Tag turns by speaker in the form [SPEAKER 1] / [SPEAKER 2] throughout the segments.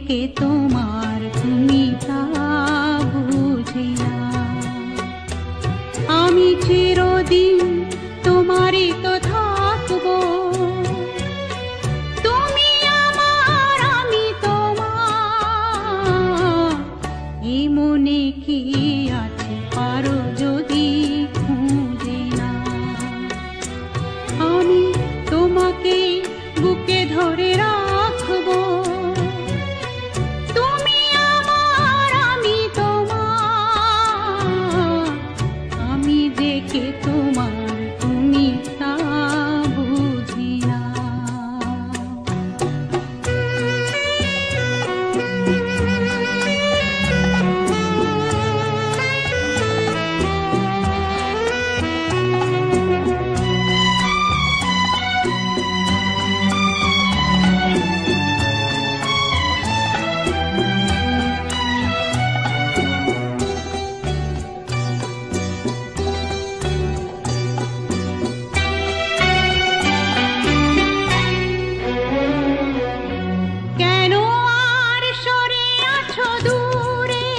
[SPEAKER 1] ডেকে তোমার তুমি তা বুঝি না। আমি চিরদিন তোমারই তো থাকবো, তুমি আমার আমি তোমার। এই মনে কি আছে পারো যদি খুঁজে না। আমি তোমাকে বুকে ধরে রাখবো, তুমি আমার আমি তোমার। আমি দেখে তোমার তুমি তা বুঝি না। কেন আর সরে আছো দূরে,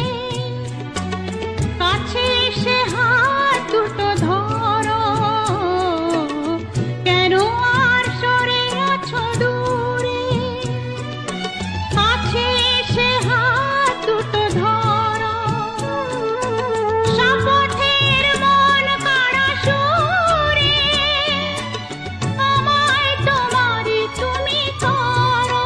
[SPEAKER 1] কাছে এসে হাত দুটো ধরো। কেন আর সরে আছো দূরে, কাছে এসে হাত দুটো ধরো। শপথের মন কাড়া সুরে আমায় তোমারই তুমি করো।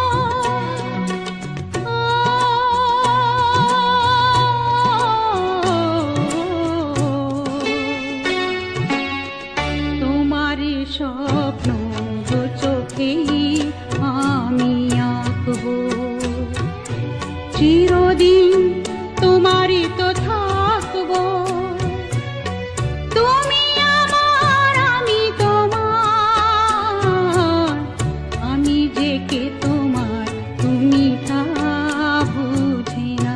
[SPEAKER 1] তোমারই স্বপ্ন দু চোখেই আমি আঁকবো, চিরদিন তোমারই তো থাকবো। তুমি আমার আমি তোমার। আমি যে কে তোমার তুমি তা বুঝি না।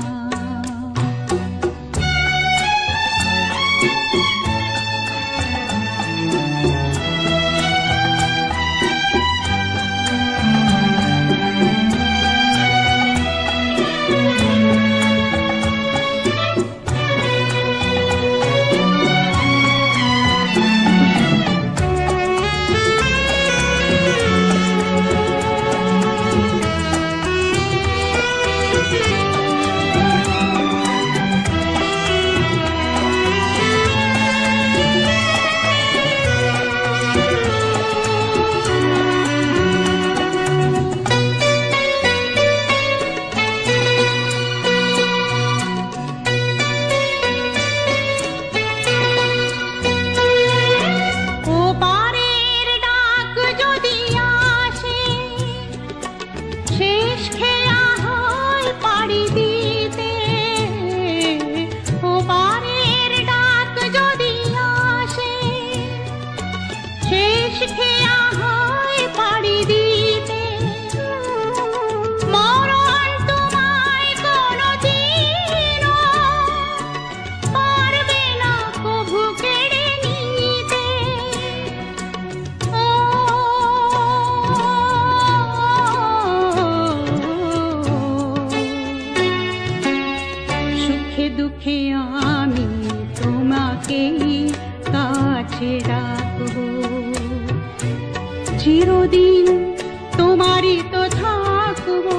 [SPEAKER 1] ও পারের ডাক যদি আসে, শেষ খেয়া হয় পাড়ি দিতে। ও পারের ডাক যদি আসে, শেষ খেয়া হয় পাড়ি দিতে। মরণ তোমায় কোনোদিনও পারবে না কভু কেড়ে নিতে। সুখে দুঃখে আমি তোমাকেই কাছে রাখবো, চিরদিন তোমারই তো থাকবো।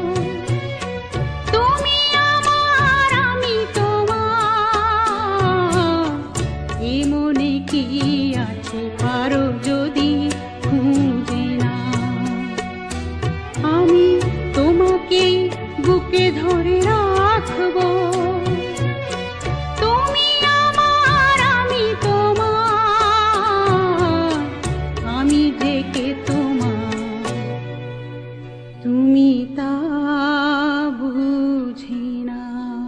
[SPEAKER 1] তুমি আমার আমি তোমার। এই মনে কি আছে পারো যদি খুঁজে না। আমি তোমাকে বুকে ধরে রাখবো, তুমি আমার আমি তোমার। আমি দেখে তোমার তুমি তা বুঝি না।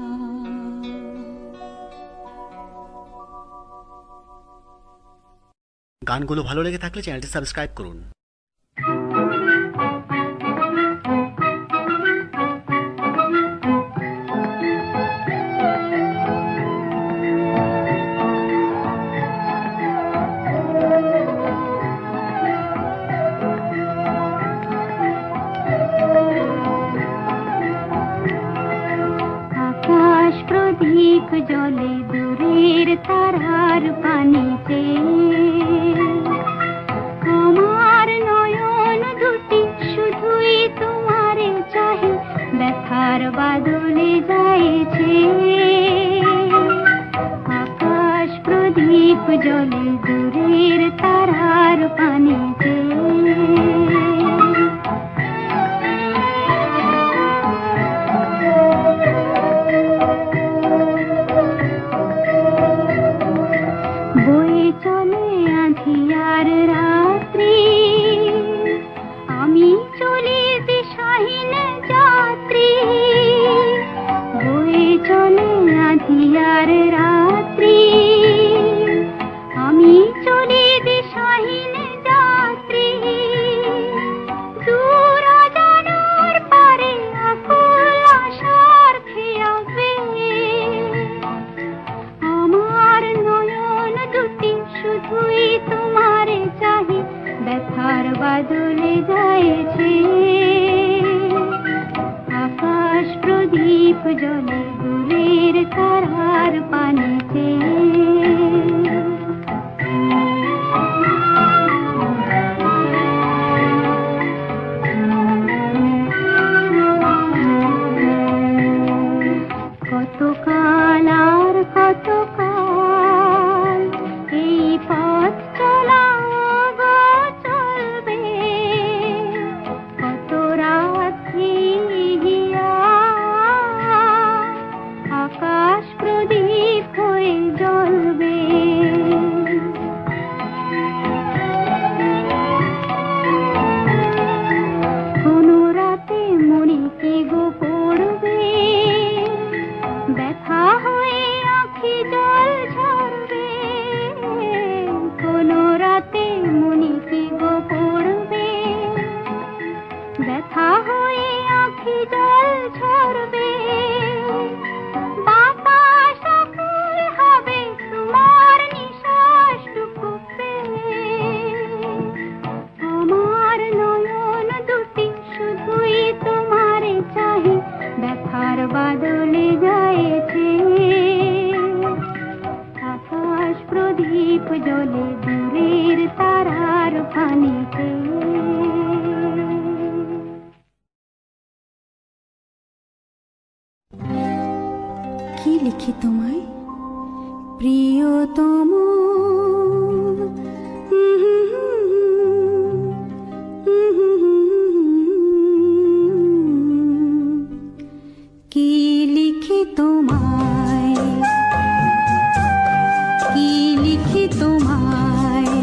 [SPEAKER 2] গানগুলো ভালো লেগে থাকলে চ্যানেলটি সাবস্ক্রাইব করুন।
[SPEAKER 1] চলে আঁধিয়ার রাত্রি, আমি চলি দিশাহীন যাত্রী। বয়ে চলে আঁধিয়ার রাত্রি, আমি চলি দিশাহীন যাত্রী। দূর অজানার পারে আকুল আশার খেয়াবে, আমার নয়ন দুটি শুধুই তোমারে চাহি, ব্যথার বাদলে যাইছে। আকাশ প্রদীপ জ্বলে দূরের তারার পানিতে। কতকাল আর কতকাল এই পথ চলা গো চলবে, কত রাত হিয়া আকাশ প্রদীপ হয়ে জ্বলবে। কোনো রাতে মনে কি গো পড়বে, ব্যথা হয়ে আঁখি জল ঝরবে। কোনো রাতে মনে কি গো পড়বে, ব্যথা হয়ে আঁখি জল ঝরবে। বাতাস আকুল হবে তোমার নিঃশ্বাসটুকু পেয়ে, আমার নয়ন দুটি শুধুই তোমারে চাহি, ব্যথার বাদলে যাইছে। আকাশ প্রদীপ জ্বলে দূরের তারার পানিতে। কি লিখি তোমায় প্রিয়তম, কি লিখি তোমায়, কি লিখি তোমায়,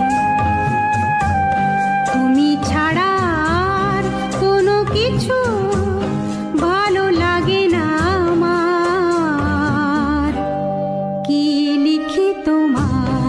[SPEAKER 1] তুমি ছাড়া আর কোনো কিছু ভালো লাগে না আমার। কি লিখি তোমায়,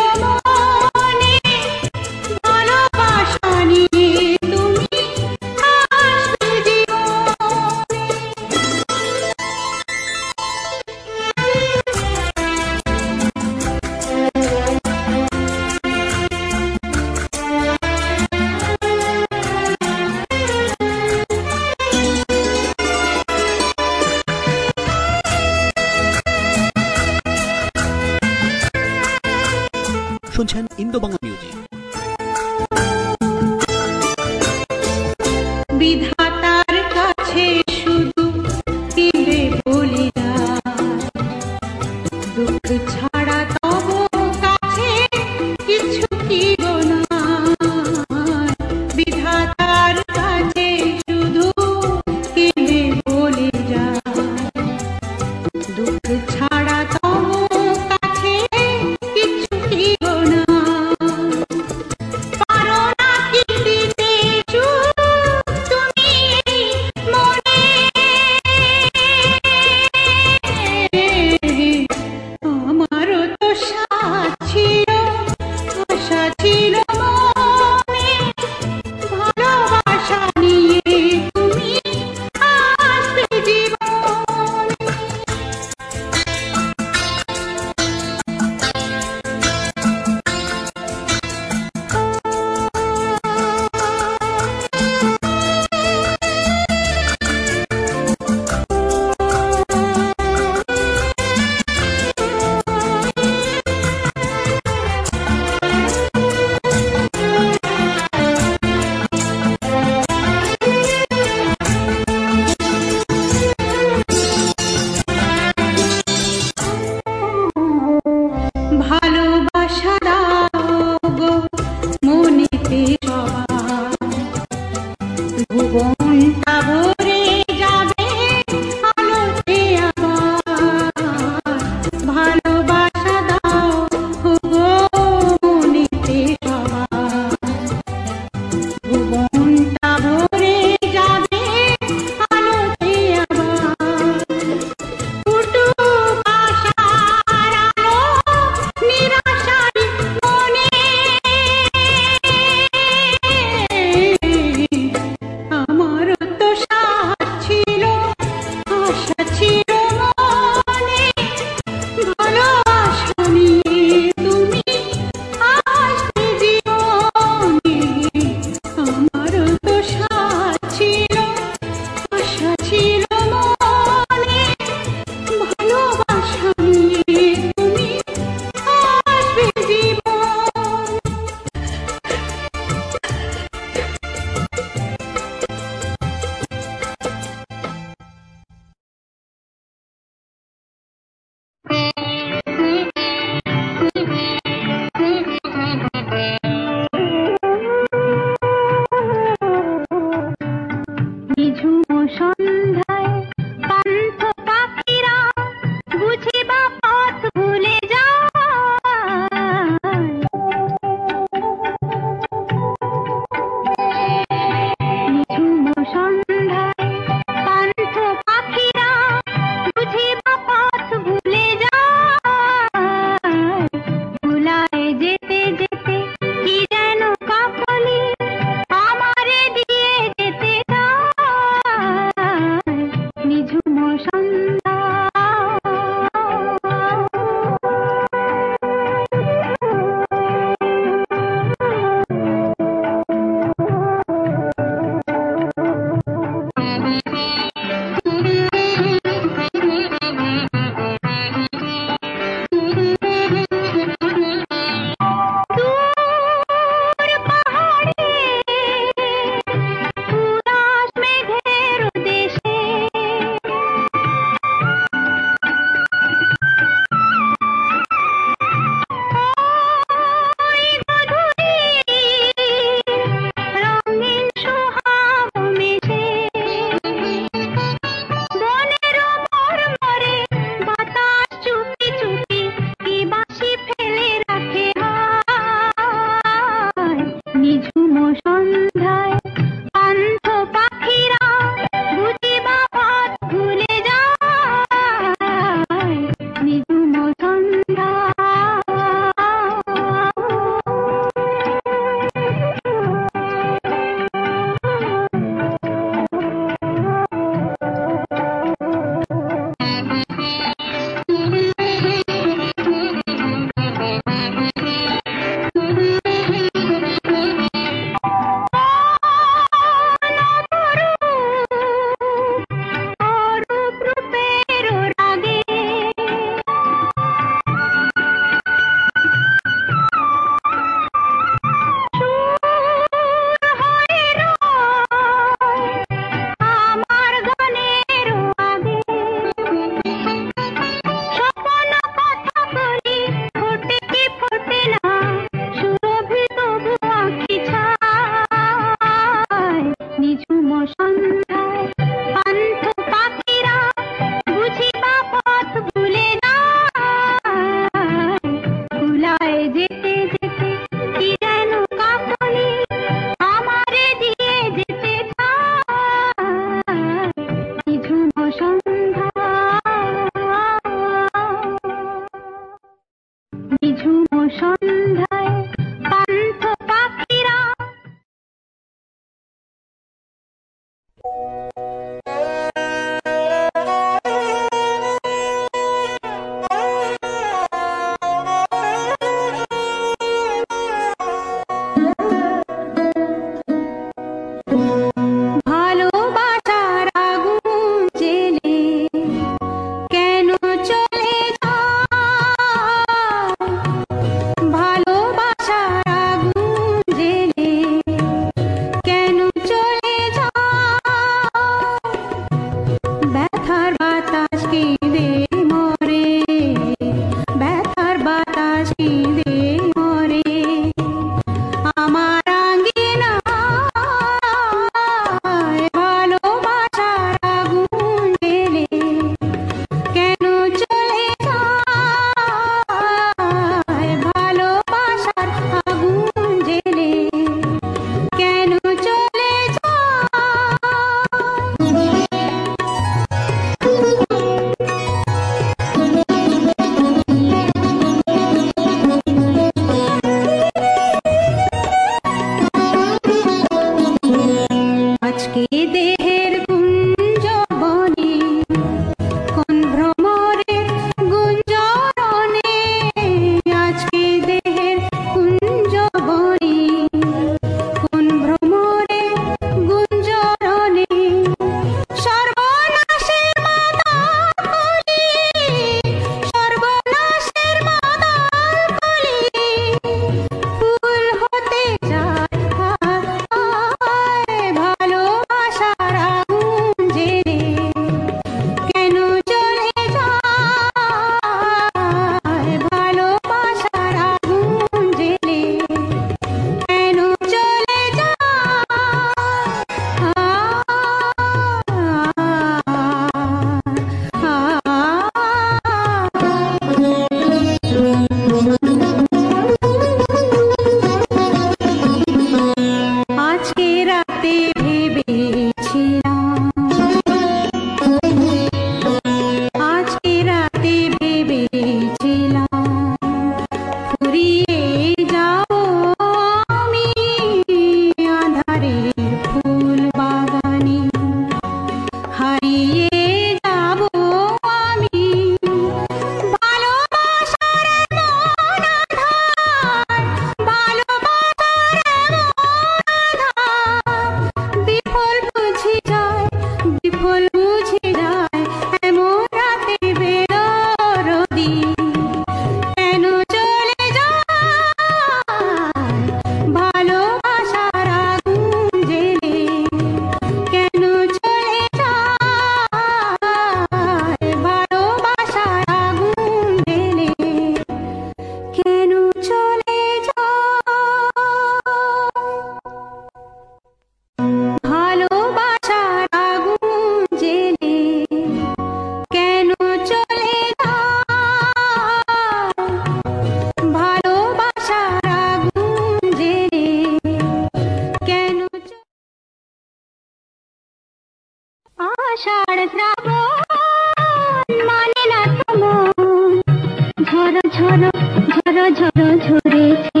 [SPEAKER 1] আষাঢ় শ্রাবণ মানে না তো মন, ঝরো ঝরো ঝরো ঝরো ঝরেছে,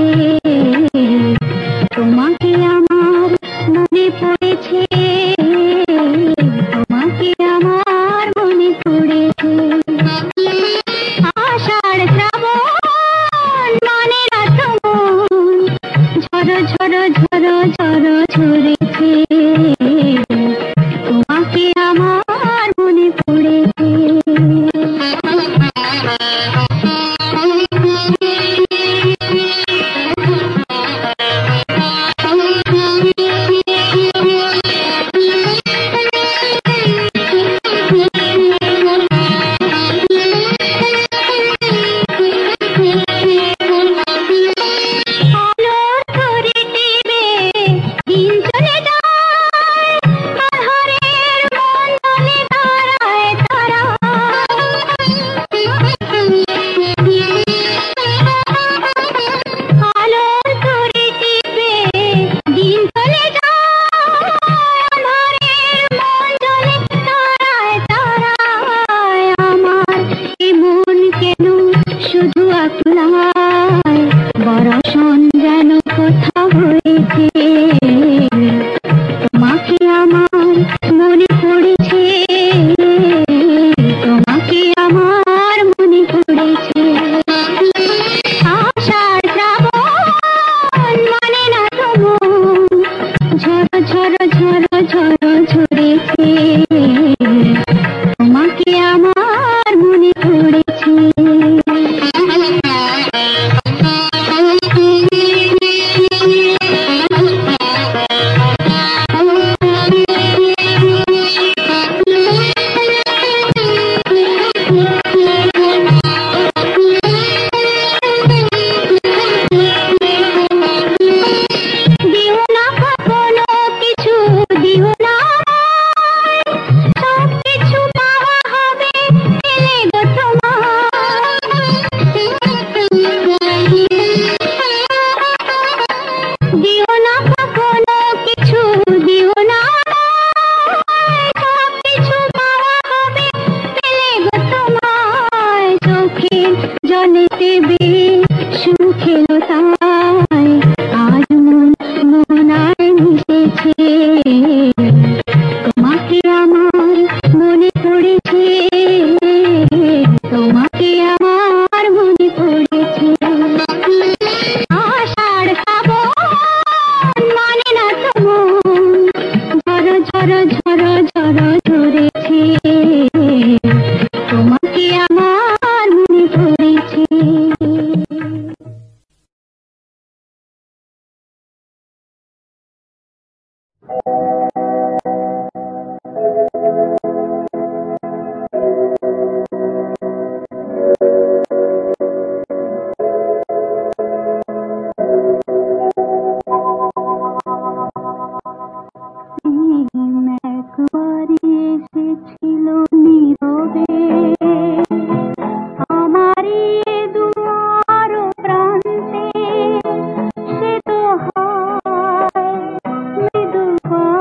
[SPEAKER 1] তোমাকে আমার মনে পড়েছে, তোমাকে আমার মনে পড়েছে। আষাঢ় শ্রাবণ মানে না তো মন, ঝরো ঝরো ঝরো ঝরো ঝরেছে, তোমাকে আমার মনে পড়েছে। আলোর তরি টিপে দিন চলে যায়, আধারের মণ্ডলে তারায় তারা। আলোর তরি টিপে দিন চলে যায়, আধারের মণ্ডলে তারায় তারায়। আমার এ মন কেন শুধু আপনার, বরষণ যেন কোথা হয়েছে, তোমাকে আমার মনে পড়েছে, তোমাকে আমার মনে পড়েছে। আষাঢ় শ্রাবণ মানে না তো মন, ঝরো ঝরো ঝরো ঝরো ঝরেছে, তোমাকে আমার মনে পড়েছে। দিও না কখনো কিছু, দিও না সব কিছু পাওয়া হবে পেলে গো তোমার। দিও না কখনো কিছু, দিও না সব কিছু পাওয়া হবে পেলে গো তোমায়। চোখের জলেতে সুখ এলো তাই, আজ মন মোহনায় মিশেছে, তোমাকে আমার মনে পড়েছে, তোমাকে আমার মনে পড়েছে। আষাঢ় শ্রাবণ মানে না তো মন, ঝরো ঝরো ঝরো ঝরো ঝরেছে, তোমাকে আমার মনে পড়েছে। একবার এসেছিল নীরবে আমারই দুয়ার প্রান্তে, সে তো হয় মৃদু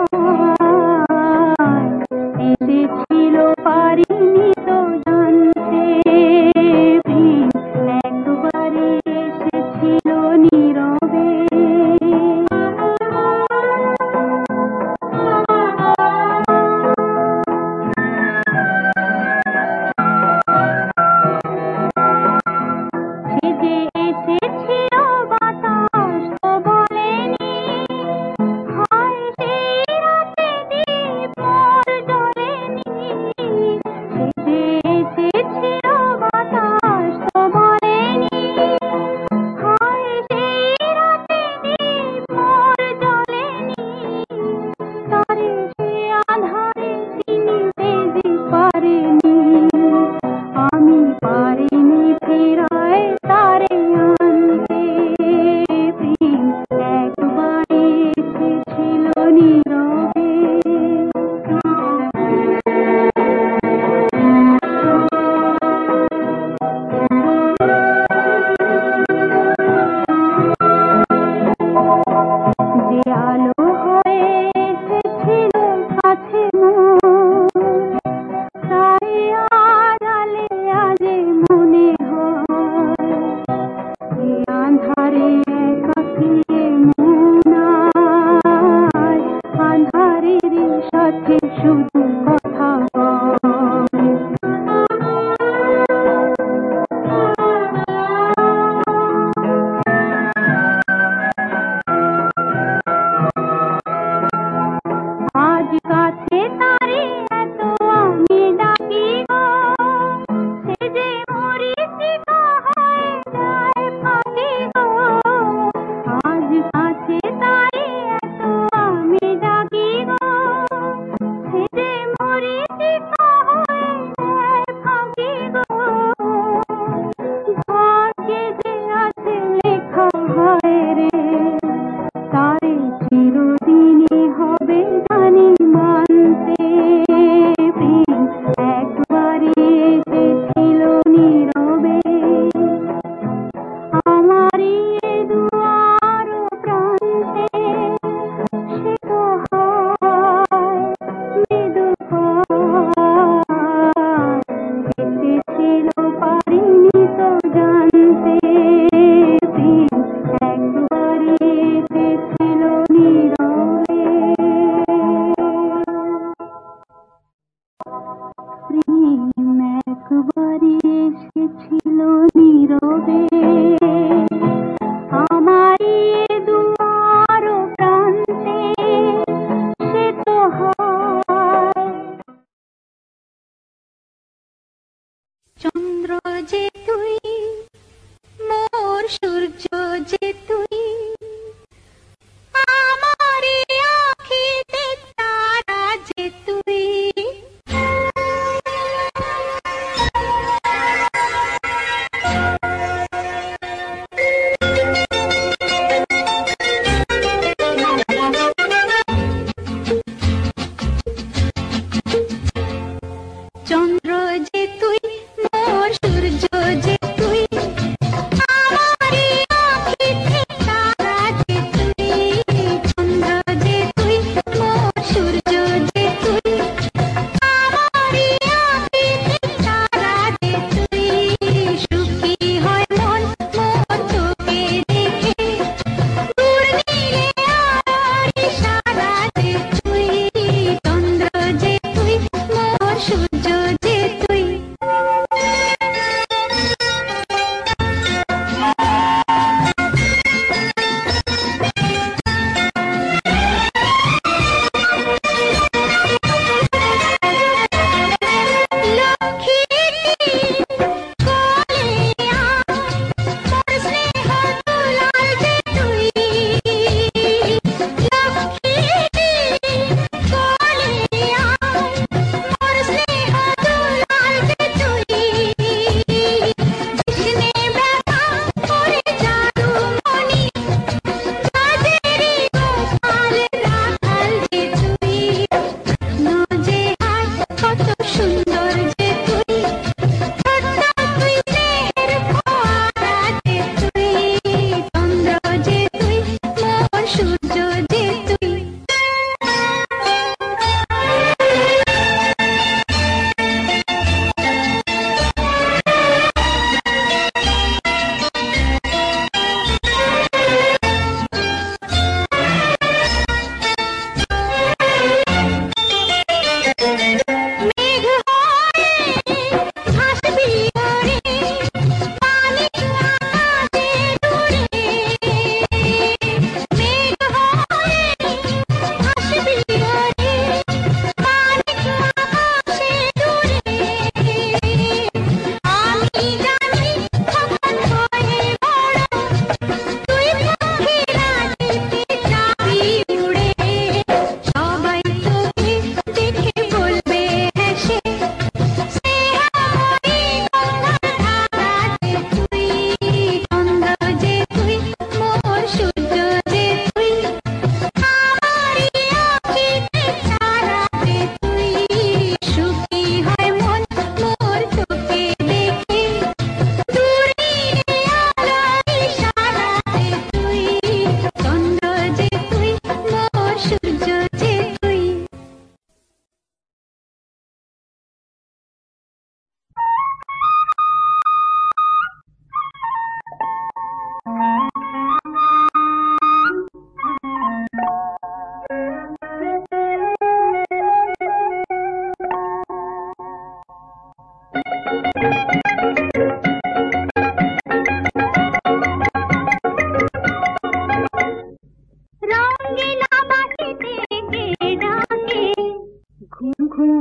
[SPEAKER 1] রঙিলা বাটিতে কে ডাকে ঘুম ঘুম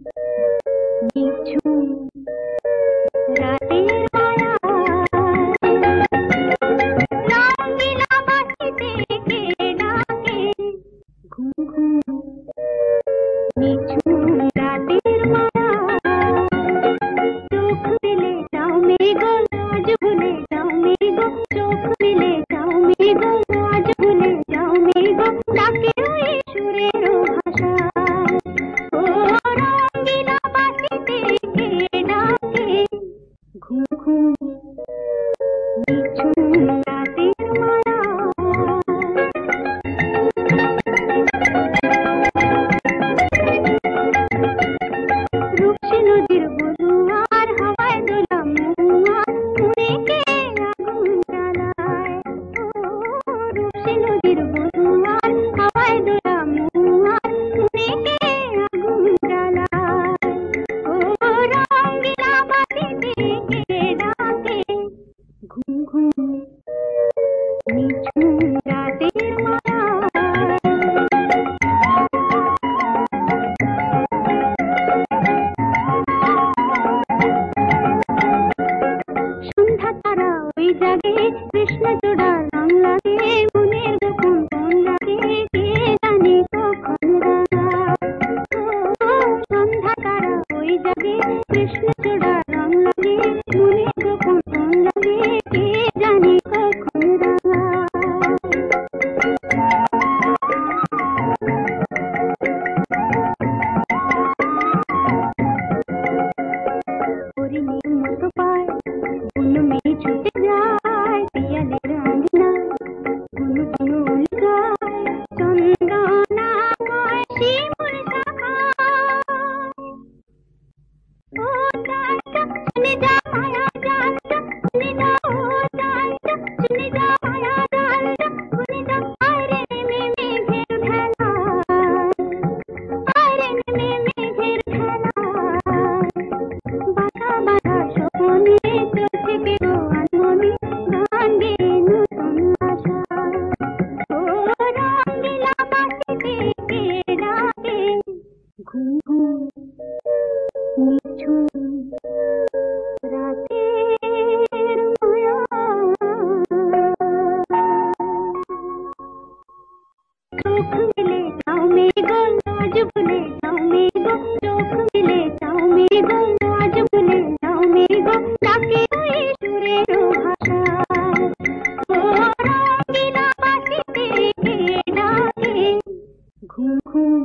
[SPEAKER 1] নিঝুম রাতের রঙিলা বাটিতে কে ডাকে ঘুম ঘুম নিঝুম রাতের মায়া চোখ মেলে যাও মেঘো আজ ভুলে যাও মেঘো চোখ মেলে যাও মেঘো আজ ভুলে যাও মেঘো ডাকে ওই সুরের ভাষা ও রঙিলা বাটিতে কে ডাকে ঘুম ঘুম নিঝুম রাতের মায়া রূপসী নদীর বধুয়ার হাওয়ায় দোলা মহুয়া মনে কে আগুন জ্বালায় রূপসী নদীর বধুয়ার হাওয়ায় দোলা মহুয়া মনে কে আগুন জ্বালায় ও রঙিলা বাটিতে কে ডাকে ঘুম ঘুম নিঝুম রাতের মায়া সন্ধ্যা তারা ওই জাগে কৃষ্ণচূড়া রং লাগে মনের গোপন কোন লাগে কে জানে কখন সন্ধ্যা তারা ওই জাগে কৃষ্ণচূড়া রং লাগে মনের গোপন কোন লাগে কে জানে কখন হরিণীর মতো পায় বুনো মেয়ে ছুটে যায় পিয়ালের আঙিনায় বুনো বুনো উল্কায় চন্দনা কয় শিমুল শাখায় ও চাইটা শুনে যা মায়া জালটা শুনে যা ও চাইটা শুনে যা মায়া জালটা শুনে যা আরে নেমে মেঘের ভেলায় আরে নেমে মেঘের ভেলায় বাধা বাধা স্বপ্নে চলছে কেউ আনমনে গান গেয়ে নতুন আশা ও রঙিলা বাটিতে কে ডাকে ঘুম ঘুম নিঝুম রাতের মায়া চোখ মেলে যাও মেঘো আজ ভুলে যাও মেঘো চোখ মেলে যাও মেঘো আজ ভুলে যাও মেঘো ডাকে ওই সুরের ভাষা ও রঙিলা বাটিতে কে ডাকে ঘুম ঘুম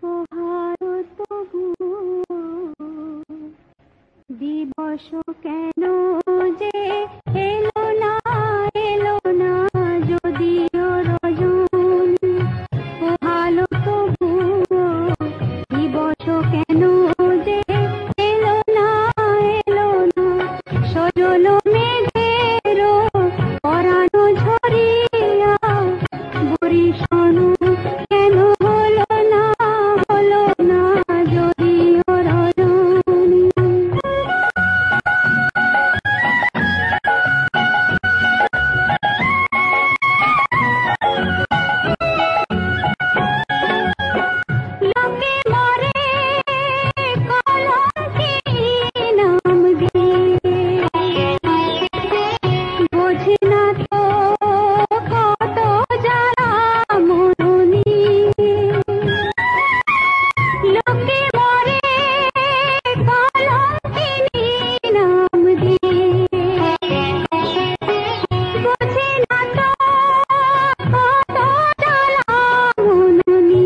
[SPEAKER 1] পোহারো তবুও দিবস কেন যে এলো না যদিও রজনী পোহালো তবুও দিবস কেন যে এলো না সজল মেঘেরও পরানো ঝরিয়া বরিশানো কেন হলো না যদিও রজনী লোকে মরে কলঙ্কিনী নাম দিয়ে বোঝে না তো কত জ্বালা মরণী লোকে মরে কলঙ্কিনী নাম দিয়ে বোঝে না তো কত জ্বালা মরণী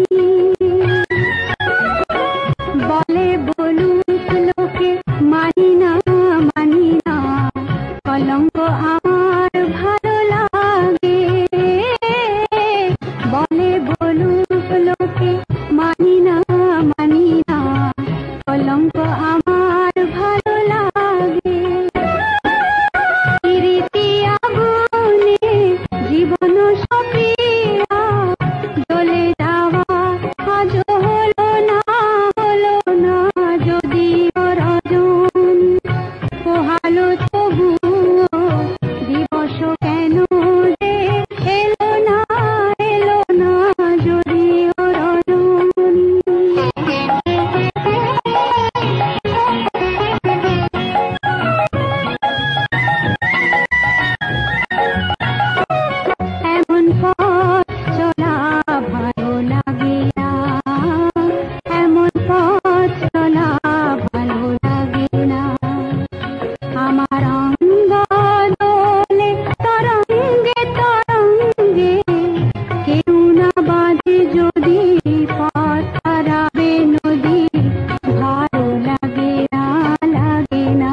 [SPEAKER 1] বলে বলুক লোকে মানি না কলঙ্ক আমার ভালো লাগে বলে বলুক লোকে মানি না কলঙ্ক আমার ভালো লাগে প্রীতি আগুনে জীবন সপিয়া জ্বলে যাওয়া আজ হলো না যদিও রজনী পোহালো তবুও দিবস কেন যে এলো না যদিও রজনী এমন পথ চলা ভালো লাগে না এমন পথ চলা ভালো লাগে না আমার অঙ্গ দোলে তরঙ্গে কেউ না বাঁধে যদি পথ হারাবে নদী ভালো লাগে না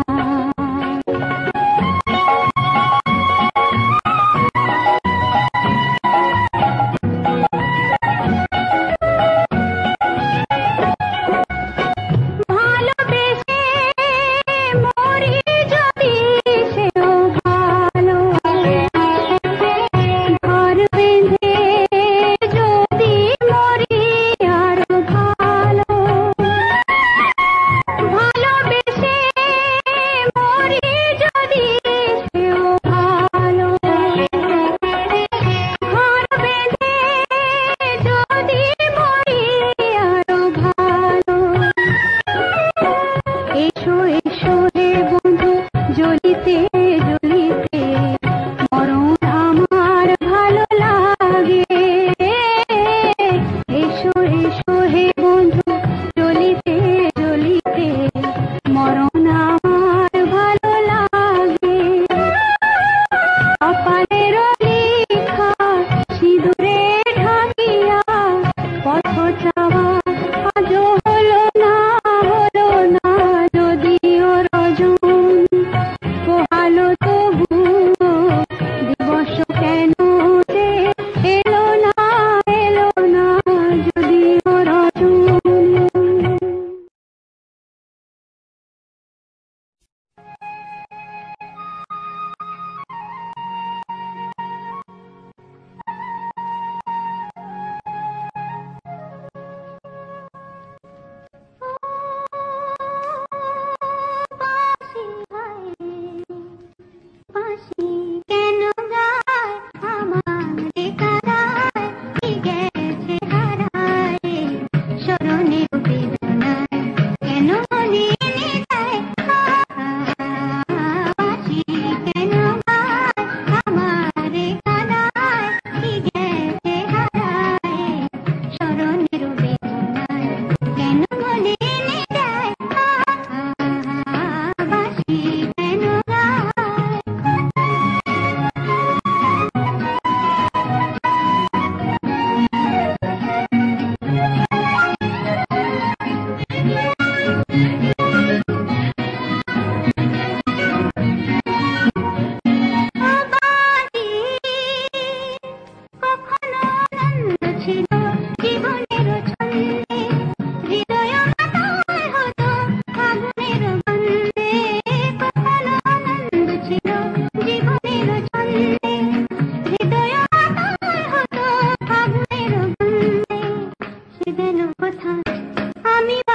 [SPEAKER 1] ভালোবেসে মরি যদি সেও ভালো ঘর বেঁধে যদি মরি আরো ভালো ভালোবেসে মরি যদি সেও ভালো ঘর বেঁধে যদি মরি আরো ভালো এসো হে বন্ধু জ্বলিতে মরণ আমার ভালো লাগে এসো হে বন্ধু জ্বলিতে মরণ আমার ভালো লাগে কপালের লেখা সিঁদুরে ঢাকিয়া পথ চাওয়া আজ হলো না যদিও রজনী পোহালো তবুও দিবস কেন যে এলো না যদিও রজনী বাঁশি কেন গায় আমারে কাঁদায় কি গেছে হারায় স্মরণের বেদনায় কেন লিনে যায় বাঁশি কেন গায় আমারে কাঁদায় কি গেছে হারায় স্মরণের বেদনায় কেন লিনে যায় বাঁশি কেন গায় আমি